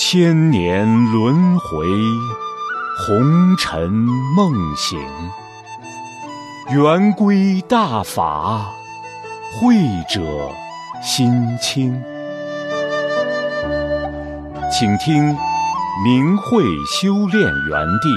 千年轮回，红尘梦醒。圆规大法，慧者心清。请听明慧修炼园地。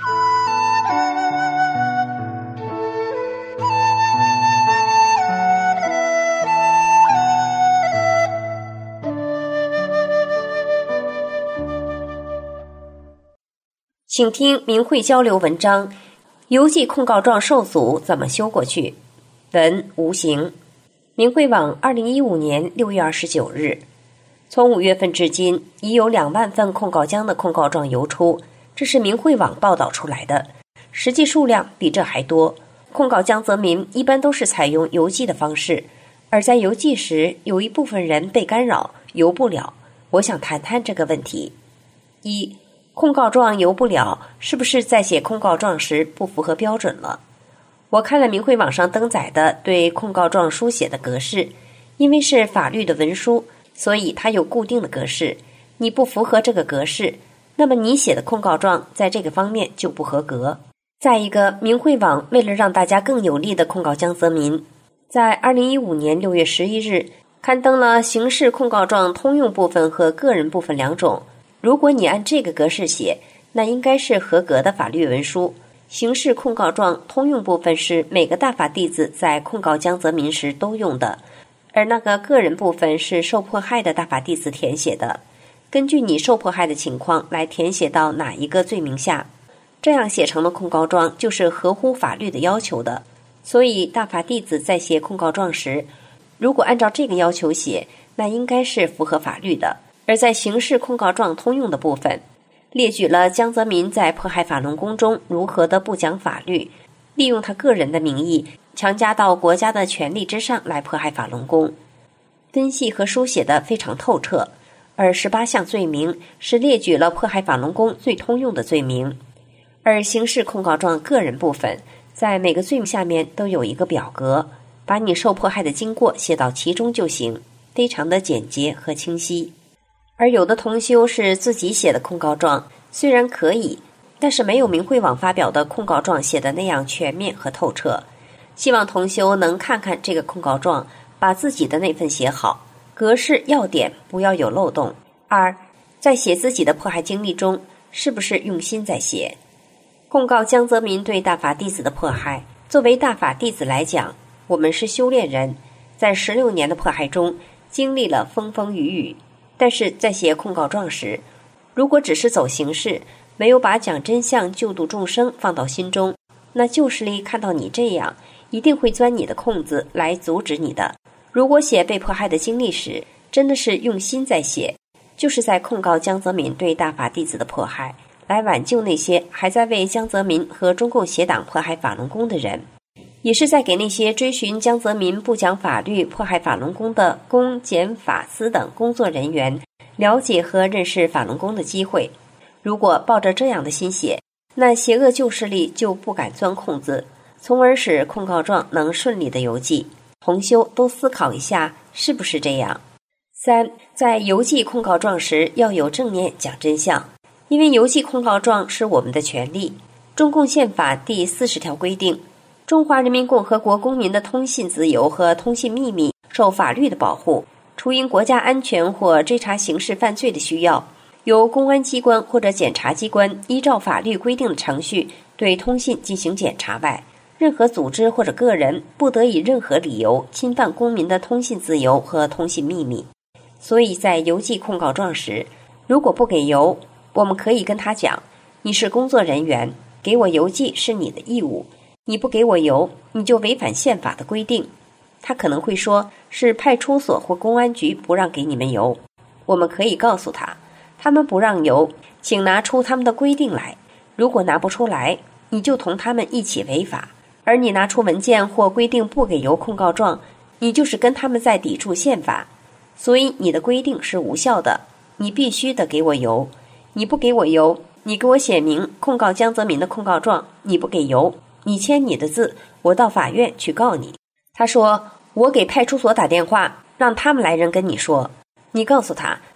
请听明慧交流文章，邮寄控告状受阻怎么修过去？文无形。明慧网2015年6月29日，从5月份至今，已有2万份控告江的控告状邮出，这是明慧网报道出来的，实际数量比这还多。控告江泽民一般都是采用邮寄的方式，而在邮寄时，有一部分人被干扰，邮不了。我想谈谈这个问题。一、控告状邮不了，是不是在写控告状时不符合标准了？我看了明慧网上登载的对控告状书写的格式，因为是法律的文书，所以它有固定的格式。你不符合这个格式，那么你写的控告状在这个方面就不合格。再一个，明慧网为了让大家更有力地控告江泽民，在2015年6月11日刊登了刑事控告状通用部分和个人部分2种。如果你按这个格式写，那应该是合格的法律文书。刑事控告状通用部分是每个大法弟子在控告江泽民时都用的，而那个个人部分是受迫害的大法弟子填写的，根据你受迫害的情况来填写到哪一个罪名下，这样写成的控告状就是合乎法律的要求的。所以大法弟子在写控告状时，如果按照这个要求写，那应该是符合法律的。而在刑事控告状通用的部分，列举了江泽民在迫害法轮功中如何的不讲法律，利用他个人的名义强加到国家的权力之上来迫害法轮功，分析和书写的非常透彻。而18项罪名是列举了迫害法轮功最通用的罪名，而刑事控告状个人部分在每个罪名下面都有一个表格，把你受迫害的经过写到其中就行，非常的简洁和清晰。而有的同修是自己写的控告状，虽然可以，但是没有明慧网发表的控告状写的那样全面和透彻。希望同修能看看这个控告状，把自己的那份写好，格式要点不要有漏洞。2、在写自己的迫害经历中，是不是用心在写？控告江泽民对大法弟子的迫害，作为大法弟子来讲，我们是修炼人，在16年的迫害中经历了风风雨雨，但是在写控告状时，如果只是走形式，没有把讲真相救度众生放到心中，那旧势力看到你这样，一定会钻你的空子来阻止你的。如果写被迫害的经历时，真的是用心在写，就是在控告江泽民对大法弟子的迫害，来挽救那些还在为江泽民和中共邪党迫害法轮功的人，也是在给那些追寻江泽民不讲法律迫害法轮功的公检法司等工作人员了解和认识法轮功的机会。如果抱着这样的心写，那邪恶旧势力就不敢钻空子，从而使控告状能顺利的邮寄。同修都思考一下，是不是这样？3、在邮寄控告状时要有正面讲真相，因为邮寄控告状是我们的权利。中共宪法第40条规定，中华人民共和国公民的通信自由和通信秘密受法律的保护，除因国家安全或追查刑事犯罪的需要，由公安机关或者检察机关依照法律规定的程序对通信进行检查外，任何组织或者个人不得以任何理由侵犯公民的通信自由和通信秘密。所以在邮寄控告状时，如果不给邮，我们可以跟他讲，你是工作人员，给我邮寄是你的义务，你不给我邮，你就违反宪法的规定。他可能会说是派出所或公安局不让给你们邮，我们可以告诉他，他们不让邮，请拿出他们的规定来，如果拿不出来，你就同他们一起违法。而你拿出文件或规定不给邮控告状，你就是跟他们在抵触宪法，所以你的规定是无效的，你必须得给我邮。你不给我邮，你给我写明控告江泽民的控告状，你不给邮，你签你的字，我到法院去告你。他说，我给派出所打电话，让他们来人跟你说，你告诉他，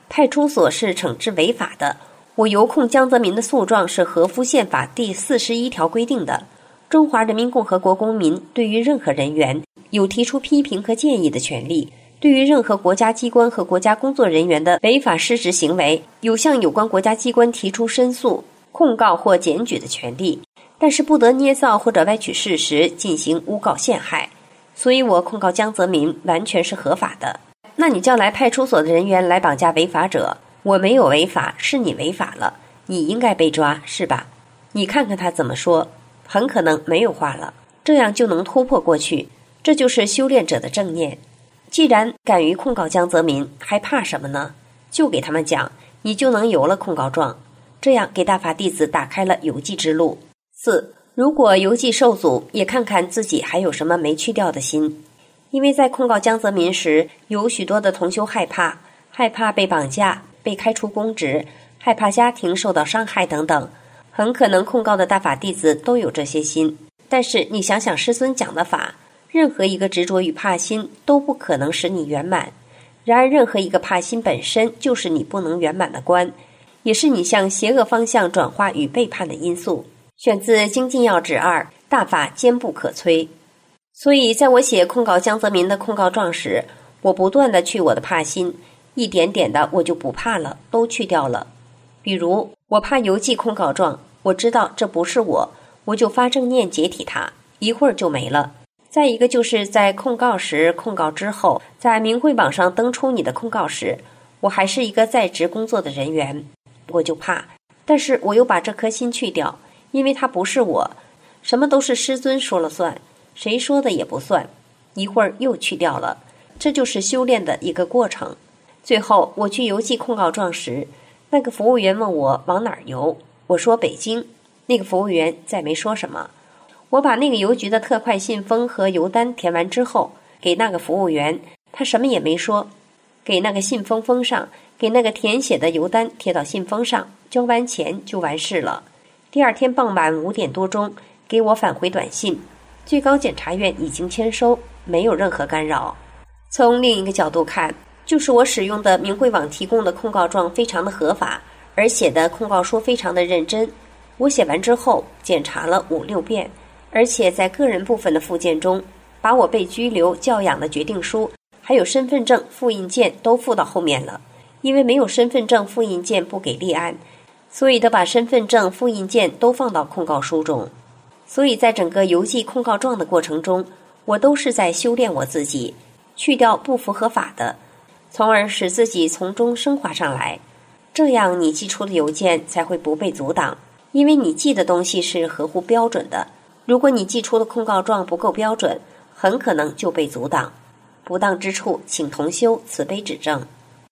派出所是惩治违法的。我邮控江泽民的诉状是合乎宪法第41条规定的。中华人民共和国公民对于任何人员有提出批评和建议的权利，对于任何国家机关和国家工作人员的违法失职行为，有向有关国家机关提出申诉、控告或检举的权利，但是不得捏造或者歪曲事实进行诬告陷害。所以我控告江泽民完全是合法的。那你叫来派出所的人员来绑架违法者，我没有违法，是你违法了，你应该被抓，是吧？你看看他怎么说，很可能没有话了，这样就能突破过去。这就是修炼者的正念。既然敢于控告江泽民，还怕什么呢？就给他们讲，你就能有了控告状，这样给大法弟子打开了邮寄之路。4. 如果邮寄受阻，也看看自己还有什么没去掉的心。因为在控告江泽民时，有许多的同修害怕被绑架、被开除公职，害怕家庭受到伤害等等，很可能控告的大法弟子都有这些心。但是你想想师尊讲的法，任何一个执着与怕心都不可能使你圆满。然而任何一个怕心本身就是你不能圆满的关，也是你向邪恶方向转化与背叛的因素。选自《精进要旨2》，大法坚不可摧。所以在我写控告江泽民的控告状时，我不断地去我的怕心，一点点的我就不怕了，都去掉了。比如我怕邮寄控告状，我知道这不是我就发正念解体它，一会儿就没了。再一个就是在控告时、控告之后，在明慧网上登出你的控告时，我还是一个在职工作的人员，我就怕，但是我又把这颗心去掉，因为它不是我，什么都是师尊说了算，谁说的也不算，一会儿又去掉了。这就是修炼的一个过程。最后我去邮寄控告状时，那个服务员问我往哪儿邮，我说北京，那个服务员再没说什么。我把那个邮局的特快信封和邮单填完之后，给那个服务员，他什么也没说，给那个信封封上，给那个填写的邮单贴到信封上，交完钱就完事了。第二天傍晚5点多钟，给我返回短信，最高检察院已经签收，没有任何干扰。从另一个角度看，就是我使用的明慧网提供的控告状非常的合法，而写的控告书非常的认真。我写完之后检查了5、6遍，而且在个人部分的附件中，把我被拘留教养的决定书还有身份证复印件都附到后面了。因为没有身份证复印件不给立案，所以得把身份证复印件都放到控告书中。所以在整个邮寄控告状的过程中，我都是在修炼我自己，去掉不符合法的，从而使自己从中升华上来。这样你寄出的邮件才会不被阻挡，因为你寄的东西是合乎标准的。如果你寄出的控告状不够标准，很可能就被阻挡。不当之处，请同修慈悲指正。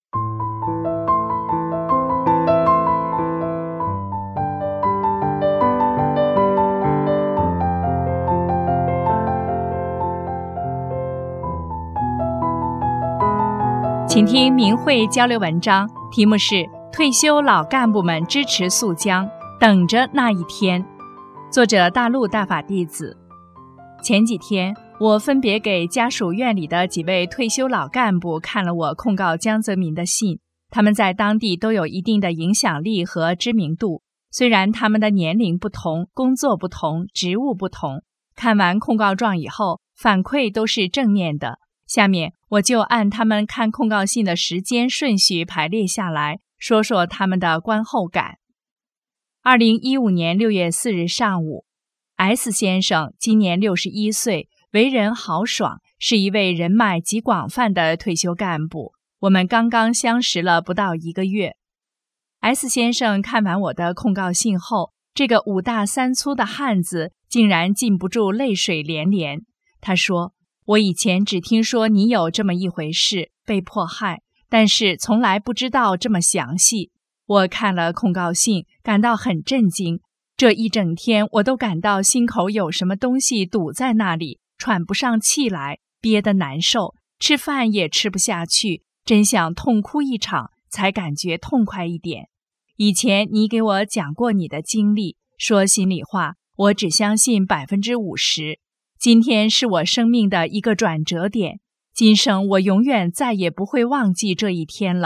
请听明慧交流文章，题目是退休老干部们支持肃江，等着那一天。作者大陆大法弟子。前几天我分别给家属院里的几位退休老干部看了我控告江泽民的信，他们在当地都有一定的影响力和知名度，虽然他们的年龄不同，工作不同，职务不同，看完控告状以后，反馈都是正面的。下面我就按他们看控告信的时间顺序排列下来，说说他们的观后感。2015年6月4日上午， S 先生今年61岁，为人豪爽，是一位人脉极广泛的退休干部。我们刚刚相识了不到1个月。S 先生看完我的控告信后，这个5大3粗的汉子竟然禁不住泪水连连。他说，我以前只听说你有这么一回事，被迫害，但是从来不知道这么详细。我看了控告信，感到很震惊。这一整天我都感到心口有什么东西堵在那里，喘不上气来，憋得难受，吃饭也吃不下去，真想痛哭一场，才感觉痛快一点。以前你给我讲过你的经历，说心里话，我只相信50%。今天是我生命的一个转折点，今生我永远再也不会忘记这一天了。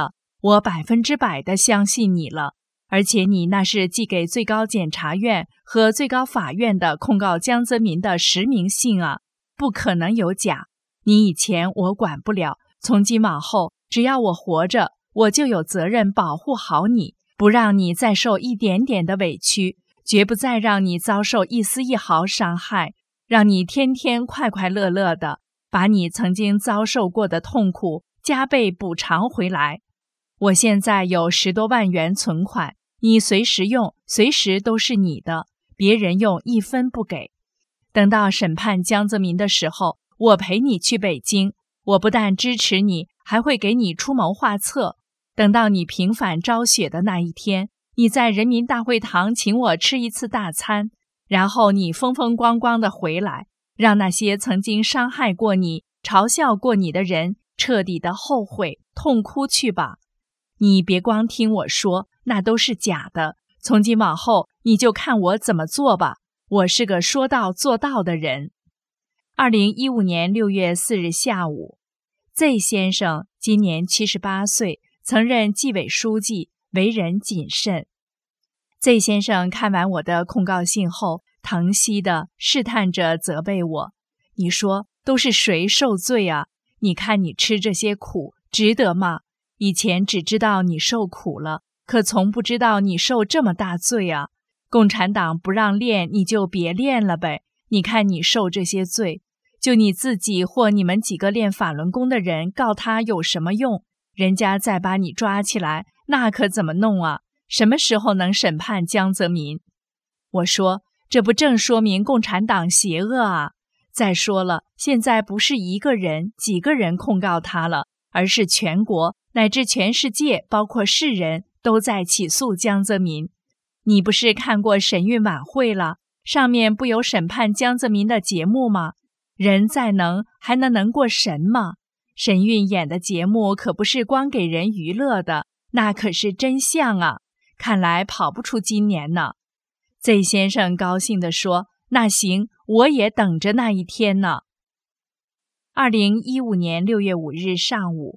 我100%地相信你了，而且你那是寄给最高检察院和最高法院的控告江泽民的实名信啊，不可能有假。你以前我管不了，从今往后，只要我活着，我就有责任保护好你，不让你再受一点点的委屈，绝不再让你遭受一丝一毫伤害，让你天天快快乐乐的，把你曾经遭受过的痛苦加倍补偿回来。我现在有10多万元存款，你随时用，随时都是你的，别人用1分不给。等到审判江泽民的时候，我陪你去北京，我不但支持你，还会给你出谋划策。等到你平反昭雪的那一天，你在人民大会堂请我吃一次大餐，然后你风风光光的回来，让那些曾经伤害过你、嘲笑过你的人彻底的后悔、痛哭去吧。你别光听我说，那都是假的。从今往后，你就看我怎么做吧。我是个说到做到的人。2015年6月4日下午， Z 先生今年78岁，曾任纪委书记，为人谨慎。Z 先生看完我的控告信后，疼惜地试探着责备我：“你说都是谁受罪啊？你看你吃这些苦，值得吗？以前只知道你受苦了，可从不知道你受这么大罪啊！共产党不让练，你就别练了呗。你看你受这些罪，就你自己或你们几个练法轮功的人告他有什么用？人家再把你抓起来，那可怎么弄啊？什么时候能审判江泽民？”我说：“这不正说明共产党邪恶啊？再说了，现在不是一个人、几个人控告他了，而是全国乃至全世界，包括世人都在起诉江泽民。你不是看过审讯晚会了？上面不有审判江泽民的节目吗？人再能，还能过神吗？审讯演的节目可不是光给人娱乐的，那可是真相啊！看来跑不出今年呢。”Z 先生高兴地说：“那行，我也等着那一天呢。”2015年6月5日上午，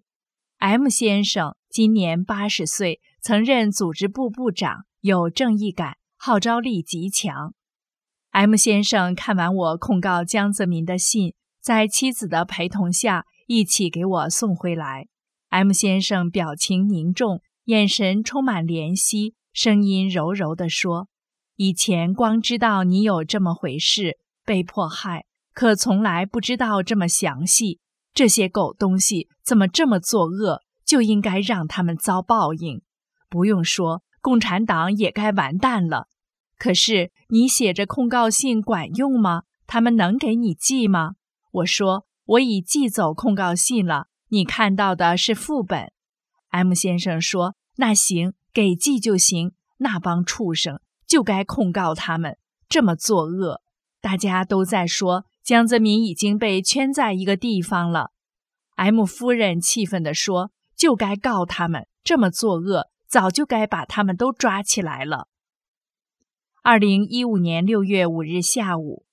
M 先生今年80岁，曾任组织部部长，有正义感，号召力极强。M 先生看完我控告江泽民的信，在妻子的陪同下一起给我送回来。M 先生表情凝重，眼神充满怜惜，声音柔柔地说：“以前光知道你有这么回事，被迫害，可从来不知道这么详细。这些狗东西怎么这么作恶，就应该让他们遭报应。不用说，共产党也该完蛋了。可是你写着控告信管用吗？他们能给你寄吗？”我说：“我已寄走控告信了，你看到的是副本。”M 先生说：“那行，给寄就行，那帮畜生就该控告他们，这么作恶。大家都在说江泽民已经被圈在一个地方了。”M 夫人气愤地说：“就该告他们，这么作恶，早就该把他们都抓起来了。”2015年6月5日下午，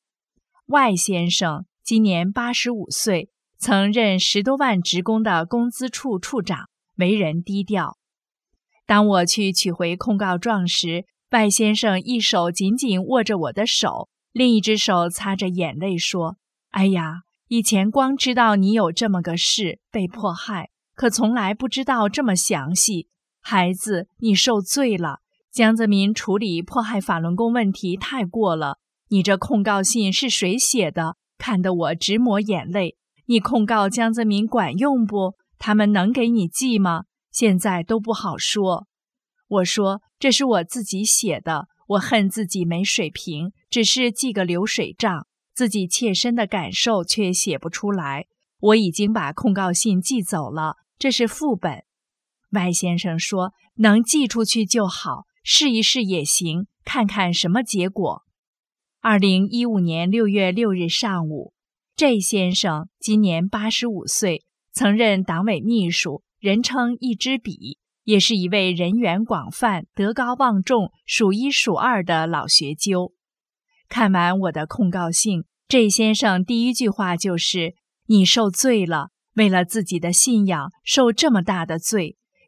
Y 先生今年85岁，曾任10多万职工的工资处处长，为人低调。当我去取回控告状时，Y 先生一手紧紧握着我的手，另一只手擦着眼泪说：“哎呀，以前光知道你有这么个事，被迫害，可从来不知道这么详细。孩子，你受罪了。江泽民处理迫害法轮功问题太过了。你这控告信是谁写的？看得我直抹眼泪。你控告江泽民管用不？他们能给你寄吗？现在都不好说。”我说：“这是我自己写的，我恨自己没水平，只是记个流水账，自己切身的感受却写不出来。我已经把控告信寄走了，这是副本。”Y 先生说：“能寄出去就好，试一试也行，看看什么结果。”2015年6月6日上午， J 先生今年85岁，曾任党委秘书，人称一支笔，也是一位人缘广泛、德高望重、数一数二的老学究。看完我的控告信，J 先生第一句话就是：“你受罪了，为了自己的信仰受这么大的罪，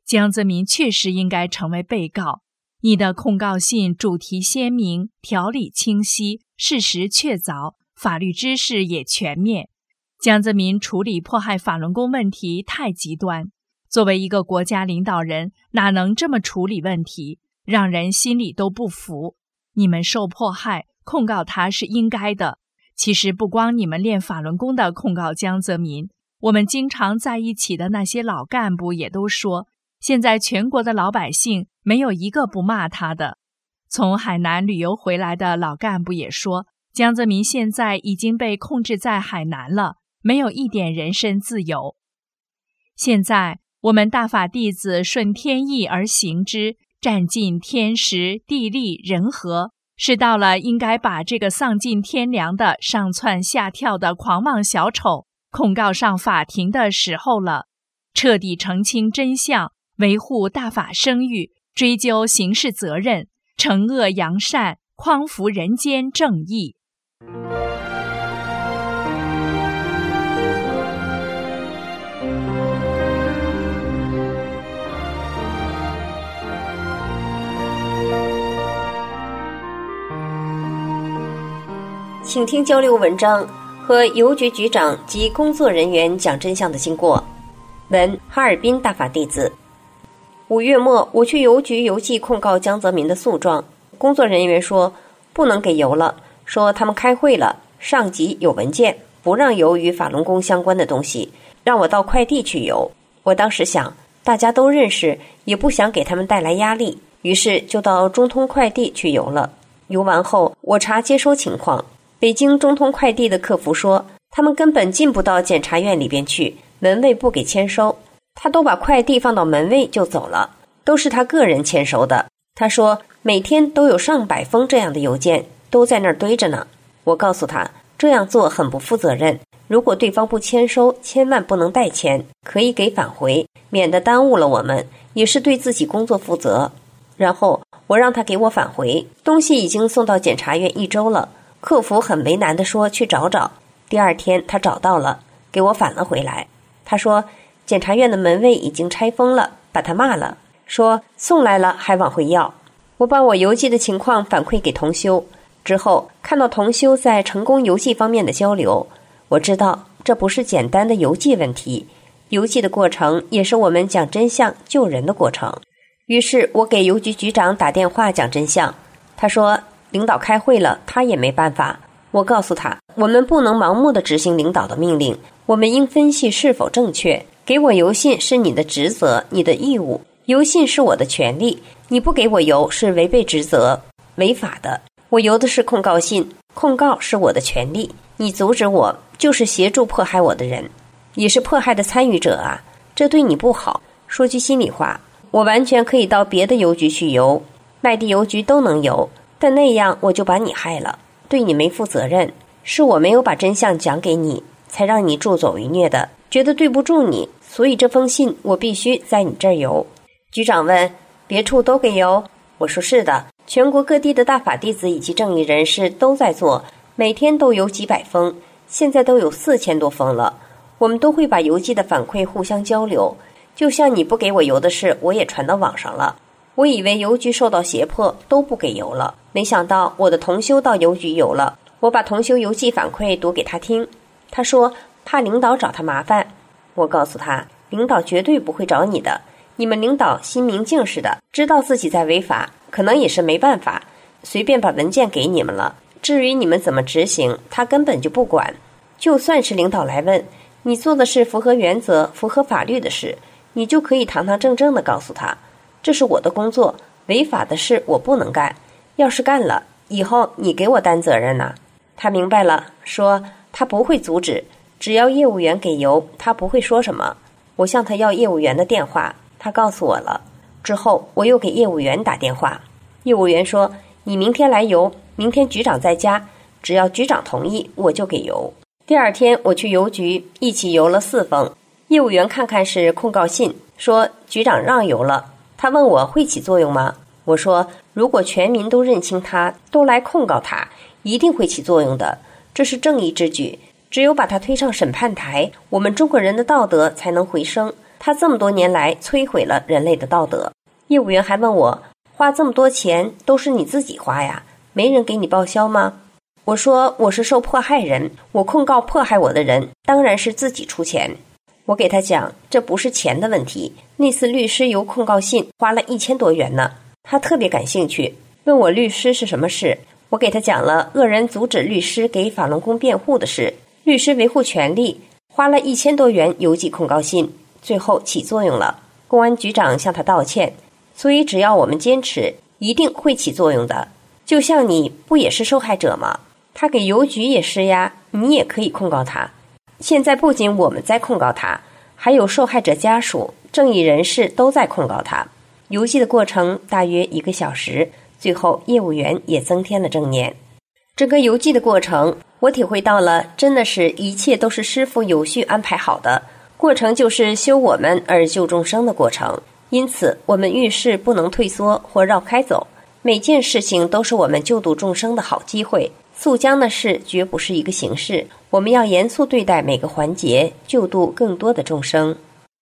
江泽民确实应该成为被告。你的控告信主题鲜明，条理清晰，事实确凿，法律知识也全面。江泽民处理迫害法轮功问题太极端，作为一个国家领导人，哪能这么处理问题，让人心里都不服。你们受迫害，控告他是应该的。其实不光你们练法轮功的控告江泽民，我们经常在一起的那些老干部也都说，现在全国的老百姓没有一个不骂他的。从海南旅游回来的老干部也说，江泽民现在已经被控制在海南了，没有一点人身自由。现在我们大法弟子顺天意而行之，占尽天时地利人和，是到了应该把这个丧尽天良的上蹿下跳的狂妄小丑控告上法庭的时候了，彻底澄清真相，维护大法声誉，追究刑事责任，惩恶扬善，匡扶人间正义。 请听交流文章，和邮局局长及工作人员讲真相的经过。文：哈尔滨大法弟子。5月末，我去邮局邮寄控告江泽民的诉状，工作人员说不能给邮了，说他们开会了，上级有文件，不让邮与法轮功相关的东西，让我到快递去邮。我当时想，大家都认识，也不想给他们带来压力，于是就到中通快递去邮了。邮完后，我查接收情况，北京中通快递的客服说，他们根本进不到检察院里边去，门卫不给签收，他都把快递放到门卫就走了，都是他个人签收的。他说每天都有上百封这样的邮件都在那儿堆着呢。我告诉他，这样做很不负责任，如果对方不签收，千万不能代签，可以给返回，免得耽误了我们，也是对自己工作负责。然后我让他给我返回，东西已经送到检察院1周了，客服很为难地说去找找。第2天他找到了，给我返了回来。他说检察院的门卫已经拆封了，把他骂了，说送来了还往回要。我把我邮寄的情况反馈给同修之后，看到同修在成功邮寄方面的交流，我知道这不是简单的邮寄问题，邮寄的过程也是我们讲真相救人的过程。于是我给邮局局长打电话讲真相，他说领导开会了，他也没办法。我告诉他，我们不能盲目地执行领导的命令，我们应分析是否正确。给我邮信是你的职责，你的义务，邮信是我的权利，你不给我邮是违背职责，违法的。我邮的是控告信，控告是我的权利，你阻止我就是协助迫害我的人，也是迫害的参与者啊，这对你不好。说句心里话，我完全可以到别的邮局去邮，外地邮局都能邮，但那样我就把你害了，对你没负责任，是我没有把真相讲给你，才让你助纣为虐的，觉得对不住你，所以这封信我必须在你这儿邮。局长问，别处都给邮？我说是的，全国各地的大法弟子以及正义人士都在做，每天都邮几百封，现在都有4000多封了。我们都会把邮寄的反馈互相交流，就像你不给我邮的事，我也传到网上了。我以为邮局受到胁迫都不给邮了，没想到我的同修到邮局邮了。我把同修邮寄反馈读给他听，他说怕领导找他麻烦。我告诉他，领导绝对不会找你的，你们领导心明镜似的，知道自己在违法，可能也是没办法，随便把文件给你们了，至于你们怎么执行，他根本就不管。就算是领导来问，你做的是符合原则符合法律的事，你就可以堂堂正正地告诉他，这是我的工作，违法的事我不能干，要是干了，以后你给我担责任呐。他明白了，说他不会阻止，只要业务员给邮，他不会说什么。我向他要业务员的电话，他告诉我了。之后我又给业务员打电话，业务员说你明天来邮，明天局长在家，只要局长同意我就给邮。第2天我去邮局一起邮了4封，业务员看看是控告信，说局长让邮了。他问我会起作用吗？我说如果全民都认清他，都来控告他，一定会起作用的，这是正义之举，只有把他推上审判台，我们中国人的道德才能回升， 他这么多年来摧毁了人类的道德。业务员还问我，花这么多钱都是你自己花呀，没人给你报销吗？我说我是受迫害人，我控告迫害我的人，当然是自己出钱。我给他讲，这不是钱的问题，那次律师邮控告信花了1000多元呢。他特别感兴趣，问我律师是什么事。我给他讲了恶人阻止律师给法轮功辩护的事，律师维护权利，花了1000多元邮寄控告信，最后起作用了。公安局长向他道歉，所以只要我们坚持，一定会起作用的。就像你不也是受害者吗？他给邮局也施压，你也可以控告他。现在不仅我们在控告他，还有受害者家属、正义人士都在控告他。邮寄的过程大约1个小时，最后业务员也增添了正念。整个邮寄的过程，我体会到了，真的是一切都是师父有序安排好的，过程就是修我们而救众生的过程。因此我们遇事不能退缩或绕开走，每件事情都是我们救度众生的好机会。速江的事绝不是一个形式，我们要严肃对待每个环节，救度更多的众生。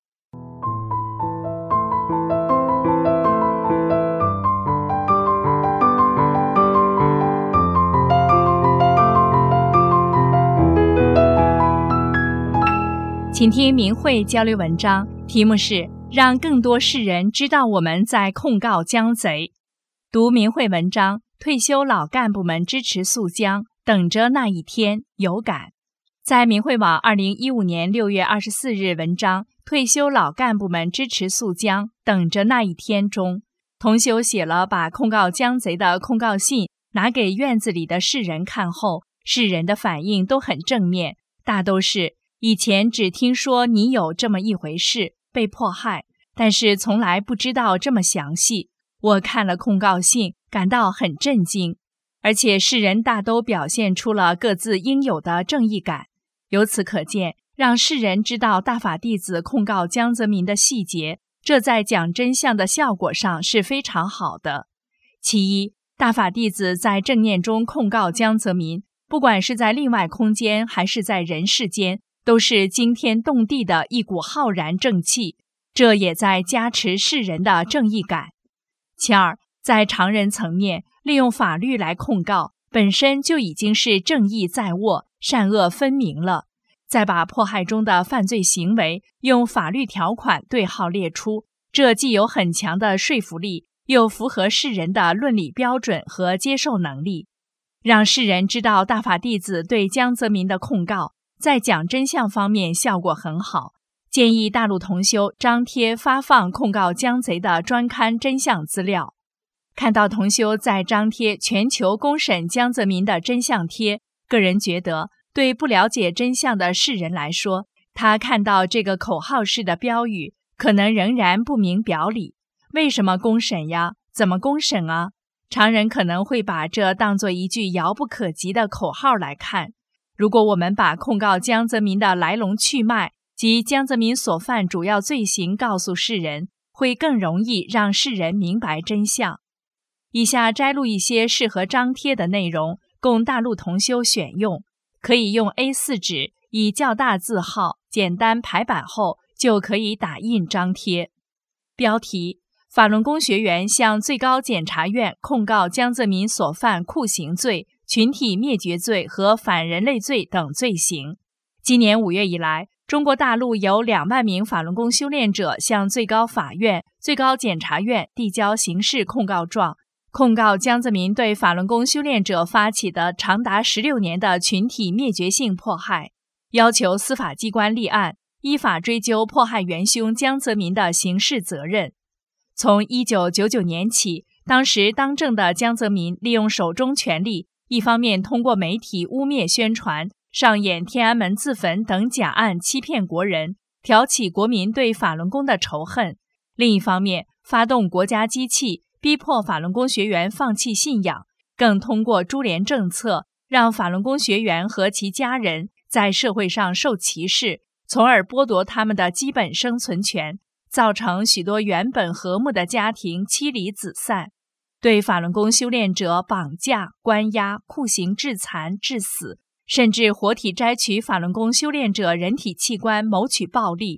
请听明慧交流文章，题目是让更多世人知道我们在控告江贼。读明慧文章，退休老干部们支持速江，等着那一天，有感。在明慧网2015年6月24日文章退休老干部们支持速江，等着那一天中，同修写了把控告江贼的控告信拿给院子里的世人看后，世人的反应都很正面，大都是以前只听说你有这么一回事，被迫害，但是从来不知道这么详细。我看了控告信，感到很震惊，而且世人大都表现出了各自应有的正义感。由此可见，让世人知道大法弟子控告江泽民的细节，这在讲真相的效果上是非常好的。其一，大法弟子在正念中控告江泽民，不管是在另外空间还是在人世间，都是惊天动地的一股浩然正气，这也在加持世人的正义感。其二，在常人层面，利用法律来控告，本身就已经是正义在握，善恶分明了。再把迫害中的犯罪行为用法律条款对号列出，这既有很强的说服力，又符合世人的论理标准和接受能力，让世人知道大法弟子对江泽民的控告在讲真相方面效果很好。建议大陆同修张贴发放控告江贼的专刊真相资料。看到同修在张贴全球公审江泽民的真相贴，个人觉得对不了解真相的世人来说，他看到这个口号式的标语，可能仍然不明表里。为什么公审呀？怎么公审啊？常人可能会把这当作一句遥不可及的口号来看。如果我们把控告江泽民的来龙去脉及江泽民所犯主要罪行告诉世人，会更容易让世人明白真相。以下摘录一些适合张贴的内容，供大陆同修选用。可以用 A4 纸，以较大字号简单排版后就可以打印张贴。标题：法轮功学员向最高检察院控告江泽民所犯酷刑罪、群体灭绝罪和反人类罪等罪行。今年5月以来，中国大陆有2万名法轮功修炼者向最高法院、最高检察院递交刑事控告状，控告江泽民对法轮功修炼者发起的长达16年的群体灭绝性迫害，要求司法机关立案，依法追究迫害元凶江泽民的刑事责任。从1999年起，当时当政的江泽民利用手中权力，一方面通过媒体污蔑宣传，上演天安门自焚等假案欺骗国人，挑起国民对法轮功的仇恨；另一方面，发动国家机器，逼迫法轮功学员放弃信仰，更通过株连政策，让法轮功学员和其家人在社会上受歧视，从而剥夺他们的基本生存权，造成许多原本和睦的家庭妻离子散，对法轮功修炼者绑架、关押、酷刑致残、致死，甚至活体摘取法轮功修炼者人体器官谋取暴利。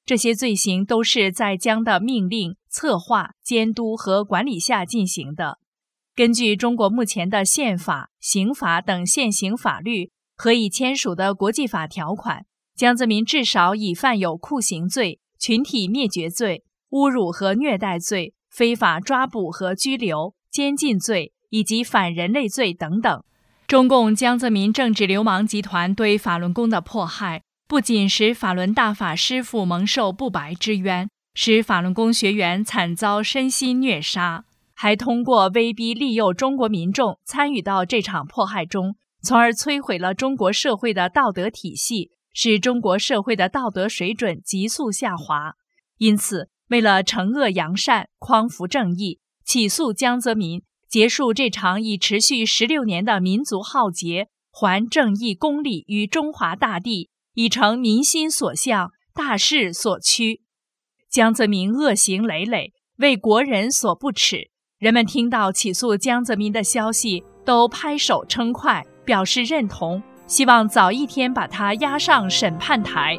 这些罪行都是在江的命令、策划、监督和管理下进行的。根据中国目前的宪法、刑法等现行法律和已签署的国际法条款，江泽民至少已犯有酷刑罪、群体灭绝罪、侮辱和虐待罪、非法抓捕和拘留、监禁罪以及反人类罪等等。中共江泽民政治流氓集团对法轮功的迫害，不仅使法轮大法师父蒙受不白之冤，使法轮功学员惨遭身心虐杀，还通过威逼利诱中国民众参与到这场迫害中，从而摧毁了中国社会的道德体系，使中国社会的道德水准急速下滑。因此，为了惩恶扬善、匡扶正义，起诉江泽民，结束这场已持续16年的民族浩劫，还正义公理于中华大地，已成民心所向、大势所趋。江泽民恶行累累，为国人所不齿。人们听到起诉江泽民的消息，都拍手称快，表示认同，希望早一天把他押上审判台。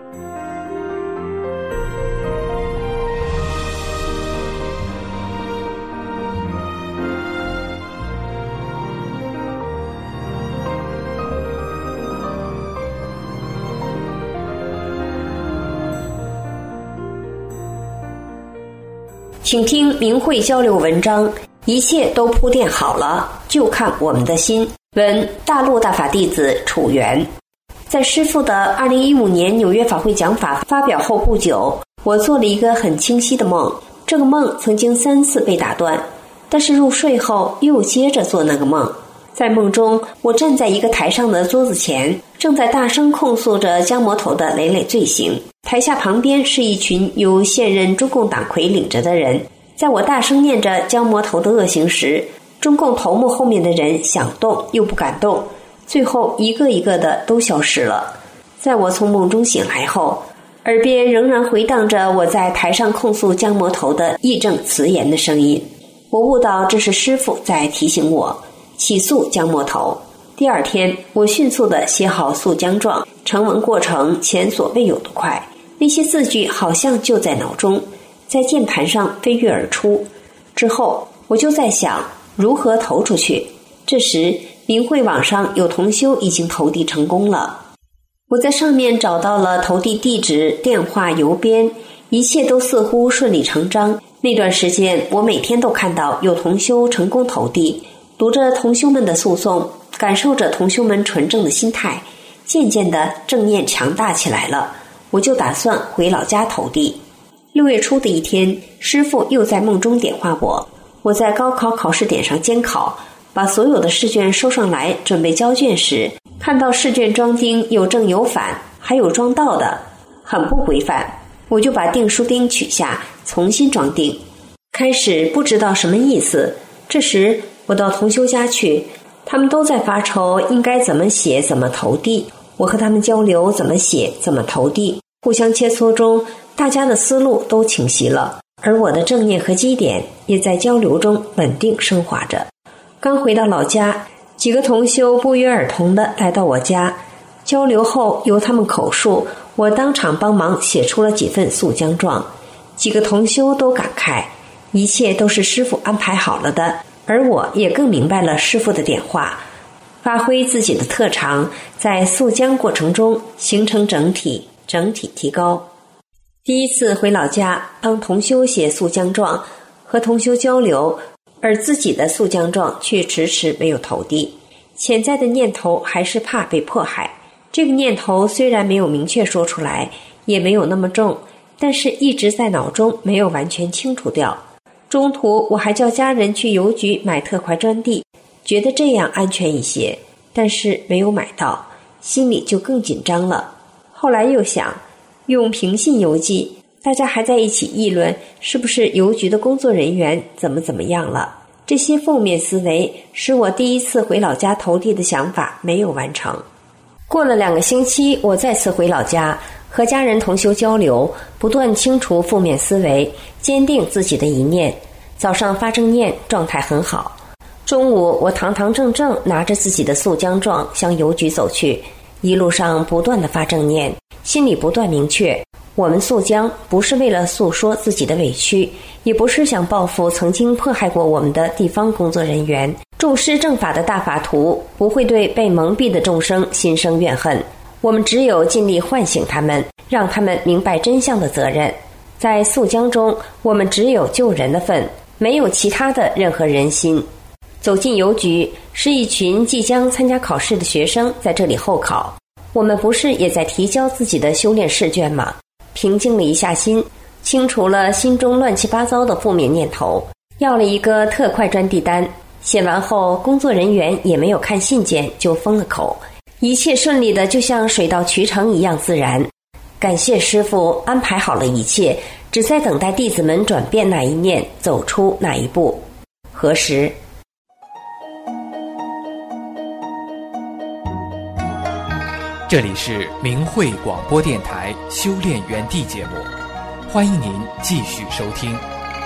请听明慧交流文章，一切都铺垫好了，就看我们的心。文大陆大法弟子楚原。在师父的2015年纽约法会讲法发表后不久，我做了一个很清晰的梦。这个梦曾经3次被打断，但是入睡后又接着做那个梦。在梦中，我站在一个台上的桌子前，正在大声控诉着江魔头的累累罪行。台下旁边是一群由现任中共党魁领着的人。在我大声念着江魔头的恶行时，中共头目后面的人想动又不敢动，最后一个一个的都消失了。在我从梦中醒来后，耳边仍然回荡着我在台上控诉江魔头的义正辞严的声音。我悟到这是师父在提醒我起诉江魔头。第二天，我迅速地写好诉江状，成文过程前所未有的快，那些字句好像就在脑中，在键盘上飞跃而出。之后我就在想如何投出去。这时明慧网上有同修已经投递成功了，我在上面找到了投递地址、电话、邮编，一切都似乎顺理成章。那段时间我每天都看到有同修成功投递，读着同修们的诉讼，感受着同修们纯正的心态，渐渐的正念强大起来了。我就打算回老家投递。6月初的一天，师父又在梦中点化我。我在高考考试点上监考，把所有的试卷收上来准备交卷时，看到试卷装订有正有反，还有装倒的，很不规范。我就把订书钉取下，重新装订。开始不知道什么意思，这时我到同修家去，他们都在发愁应该怎么写怎么投递。我和他们交流怎么写怎么投递，互相切磋中，大家的思路都清晰了，而我的正念和基点也在交流中稳定升华着。刚回到老家，几个同修不约而同地来到我家，交流后由他们口述，我当场帮忙写出了几份诉江状。几个同修都感慨，一切都是师父安排好了的，而我也更明白了师父的点化，发挥自己的特长，在诉江过程中形成整体提高。第一次回老家帮同修写诉江状，和同修交流，而自己的诉江状却迟迟没有投递。潜在的念头还是怕被迫害，这个念头虽然没有明确说出来，也没有那么重，但是一直在脑中没有完全清除掉。中途我还叫家人去邮局买特快专递，觉得这样安全一些，但是没有买到，心里就更紧张了。后来又想用平信邮寄，大家还在一起议论是不是邮局的工作人员怎么样了。这些负面思维使我第一次回老家投递的想法没有完成。过了2个星期，我再次回老家，和家人同修交流，不断清除负面思维，坚定自己的一念。早上发正念，状态很好。中午我堂堂正正拿着自己的诉江状向邮局走去，一路上不断地发正念，心里不断明确， 我们诉江不是为了诉说自己的委屈，也不是想报复曾经迫害过我们的地方工作人员。重视正法的大法图不会对被蒙蔽的众生心生怨恨，我们只有尽力唤醒他们，让他们明白真相的责任。在诉江中，我们只有救人的份，没有其他的任何人心。走进邮局，是一群即将参加考试的学生在这里候考，我们不是也在提交自己的修炼试卷吗？平静了一下心，清除了心中乱七八糟的负面念头，要了一个特快专递单。写完后，工作人员也没有看信件就封了口，一切顺利的就像水到渠成一样自然。感谢师父安排好了一切，只在等待弟子们转变那一念，走出那一步。何时？ 这里是明慧广播电台修炼园地节目，欢迎您继续收听。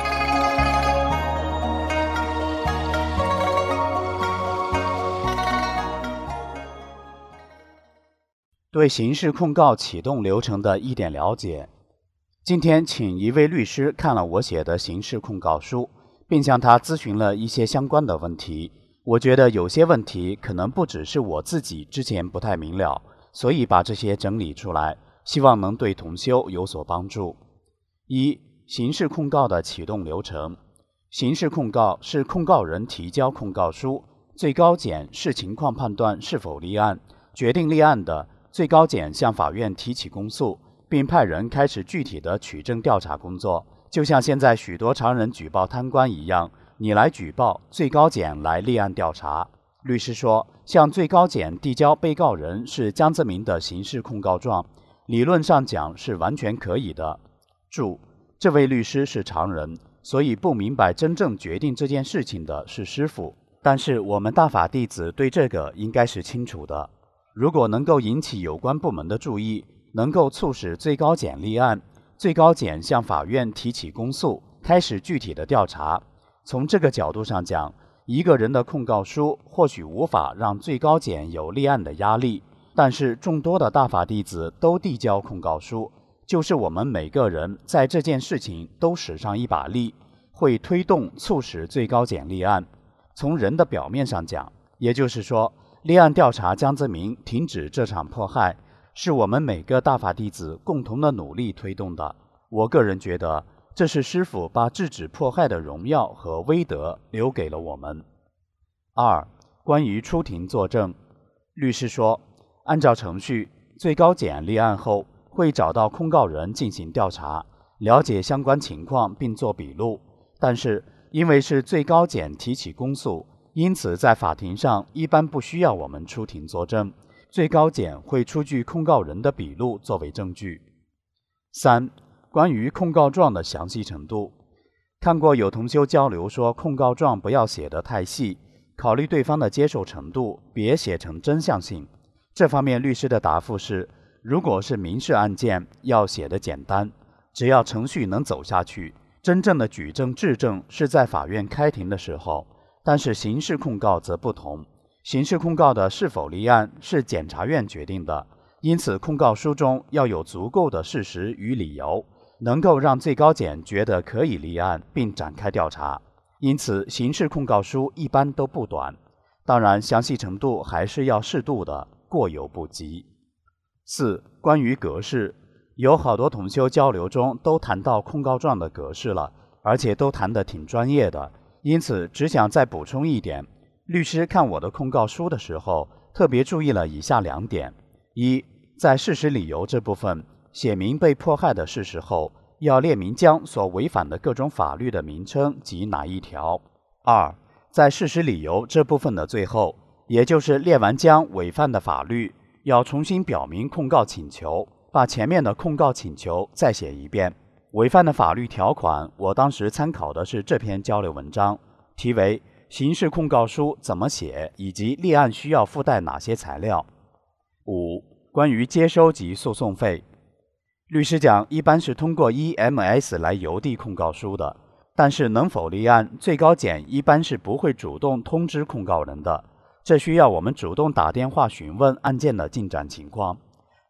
对刑事控告启动流程的一点了解。今天请一位律师看了我写的刑事控告书，并向他咨询了一些相关的问题。我觉得有些问题可能不只是我自己之前不太明了，所以把这些整理出来，希望能对同修有所帮助。一、刑事控告的启动流程。刑事控告是控告人提交控告书，最高检视情况判断是否立案，决定立案的，最高检向法院提起公诉，并派人开始具体的取证调查工作。就像现在许多常人举报贪官一样，你来举报，最高检来立案调查。律师说，向最高检递交被告人是江泽民的刑事控告状，理论上讲是完全可以的。注：这位律师是常人，所以不明白真正决定这件事情的是师父，但是我们大法弟子对这个应该是清楚的。如果能够引起有关部门的注意，能够促使最高检立案，最高检向法院提起公诉，开始具体的调查。从这个角度上讲，一个人的控告书或许无法让最高检有立案的压力，但是众多的大法弟子都递交控告书，就是我们每个人在这件事情都使上一把力，会推动促使最高检立案。从人的表面上讲，也就是说，立案调查江泽民，停止这场迫害，是我们每个大法弟子共同的努力推动的。我个人觉得，这是师父把制止迫害的荣耀和威德留给了我们。二、关于出庭作证，律师说，按照程序，最高检立案后会找到控告人进行调查，了解相关情况并做笔录，但是因为是最高检提起公诉，因此在法庭上一般不需要我们出庭作证，最高检会出具控告人的笔录作为证据。三、关于控告状的详细程度。看过有同修交流说，控告状不要写得太细，考虑对方的接受程度，别写成真相性。这方面律师的答复是，如果是民事案件，要写得简单，只要程序能走下去，真正的举证质证是在法院开庭的时候。但是刑事控告则不同，刑事控告的是否立案是检察院决定的，因此控告书中要有足够的事实与理由，能够让最高检觉得可以立案并展开调查。因此刑事控告书一般都不短，当然详细程度还是要适度的，过犹不及。四、关于格式，有好多同修交流中都谈到控告状的格式了，而且都谈得挺专业的，因此只想再补充一点，律师看我的控告书的时候，特别注意了以下2点：一、在事实理由这部分写明被迫害的事实后，要列明将所违反的各种法律的名称及哪一条。二、在事实理由这部分的最后，也就是列完将违犯的法律，要重新表明控告请求，把前面的控告请求再写一遍。违犯的法律条款，我当时参考的是这篇交流文章，题为《刑事控告书怎么写以及立案需要附带哪些材料》。五、关于接收及诉讼费，律师讲一般是通过 EMS 来邮递控告书的，但是能否立案，最高检一般是不会主动通知控告人的，这需要我们主动打电话询问案件的进展情况。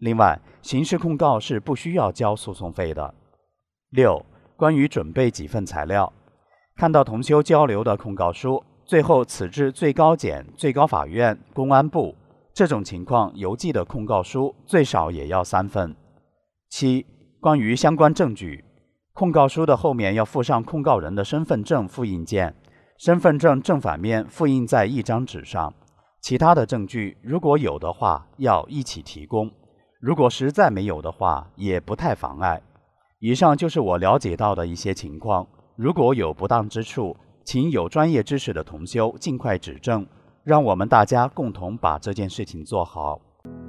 另外，刑事控告是不需要交诉讼费的。6. 关于准备几份材料，看到同修交流的控告书，最后此至最高检、最高法院、公安部，这种情况邮寄的控告书最少也要3份。7. 关于相关证据，控告书的后面要附上控告人的身份证复印件，身份证正反面复印在一张纸上。其他的证据如果有的话要一起提供，如果实在没有的话也不太妨碍。以上就是我了解到的一些情况，如果有不当之处，请有专业知识的同修尽快指正，让我们大家共同把这件事情做好。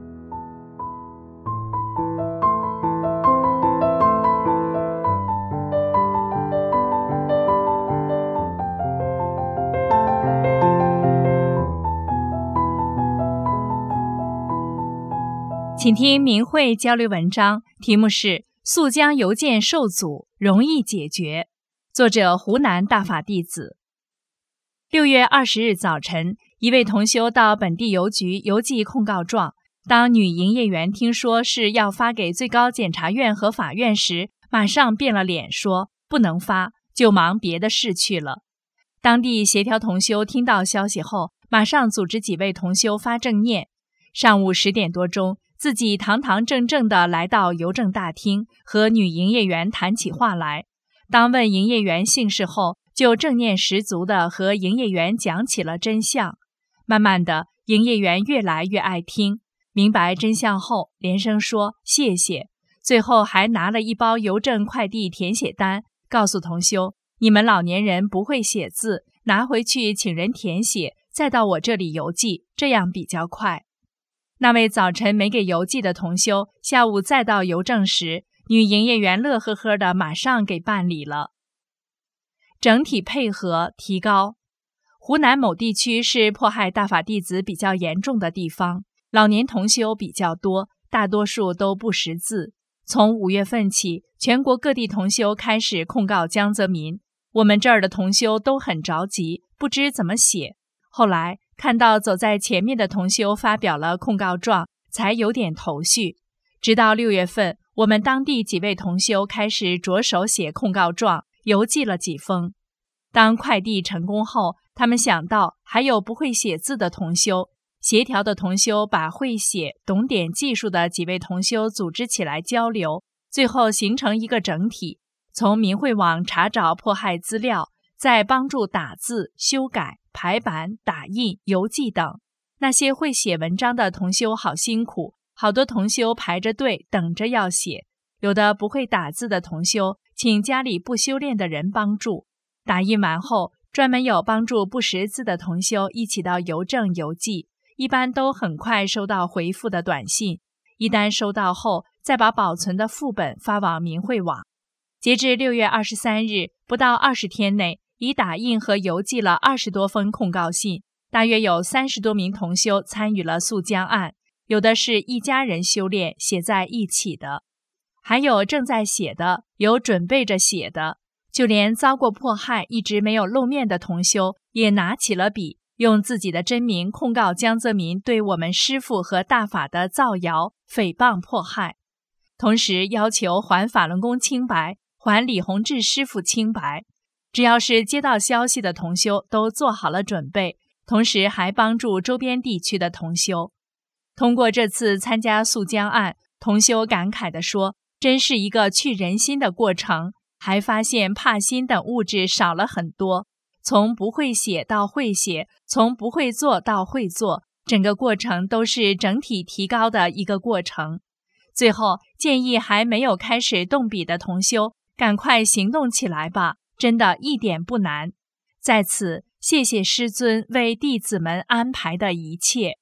请听明慧交流文章，题目是速江邮件受阻容易解决，作者湖南大法弟子。6月20日早晨，一位同修到本地邮局邮寄控告状，当女营业员听说是要发给最高检察院和法院时，马上变了脸，说不能发，就忙别的事去了。当地协调同修听到消息后，马上组织几位同修发正念。上午10点多钟，自己堂堂正正地来到邮政大厅，和女营业员谈起话来。当问营业员姓氏后，就正念十足地和营业员讲起了真相。慢慢的，营业员越来越爱听，明白真相后，连声说谢谢。最后还拿了一包邮政快递填写单，告诉同修，你们老年人不会写字，拿回去请人填写，再到我这里邮寄，这样比较快。那位早晨没给邮寄的同修，下午再到邮政时，女营业员乐呵呵的马上给办理了。整体配合提高。湖南某地区是迫害大法弟子比较严重的地方，老年同修比较多，大多数都不识字。从5月份起，全国各地同修开始控告江泽民，我们这儿的同修都很着急，不知怎么写。后来看到走在前面的同修发表了控告状，才有点头绪。直到6月份，我们当地几位同修开始着手写控告状，邮寄了几封。当快递成功后，他们想到还有不会写字的同修，协调的同修把会写、懂点技术的几位同修组织起来交流，最后形成一个整体，从明慧网查找迫害资料，再帮助打字、修改、排版、打印、邮寄等。那些会写文章的同修好辛苦，好多同修排着队等着要写。有的不会打字的同修，请家里不修炼的人帮助。打印完后，专门有帮助不识字的同修一起到邮政邮寄，一般都很快收到回复的短信。一旦收到后，再把保存的副本发往明慧网。截至6月23日，不到20天内，已打印和邮寄了20多封控告信，大约有30多名同修参与了诉江案，有的是一家人修炼写在一起的，还有正在写的，有准备着写的，就连遭过迫害一直没有露面的同修也拿起了笔，用自己的真名控告江泽民对我们师父和大法的造谣、诽谤、迫害，同时要求还法轮功清白，还李洪志师父清白。只要是接到消息的同修都做好了准备，同时还帮助周边地区的同修。通过这次参加诉江案，同修感慨地说，真是一个去人心的过程，还发现怕心等物质少了很多，从不会写到会写，从不会做到会做，整个过程都是整体提高的一个过程。最后建议还没有开始动笔的同修，赶快行动起来吧，真的一点不难。在此谢谢师尊为弟子们安排的一切。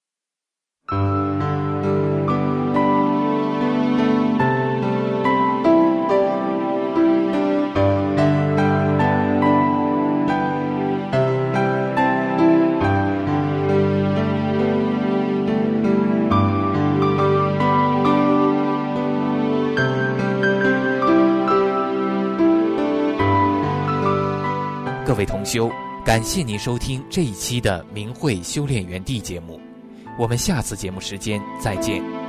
各位同修，感谢您收听这一期的明慧修炼园地节目，我们下次节目时间再见。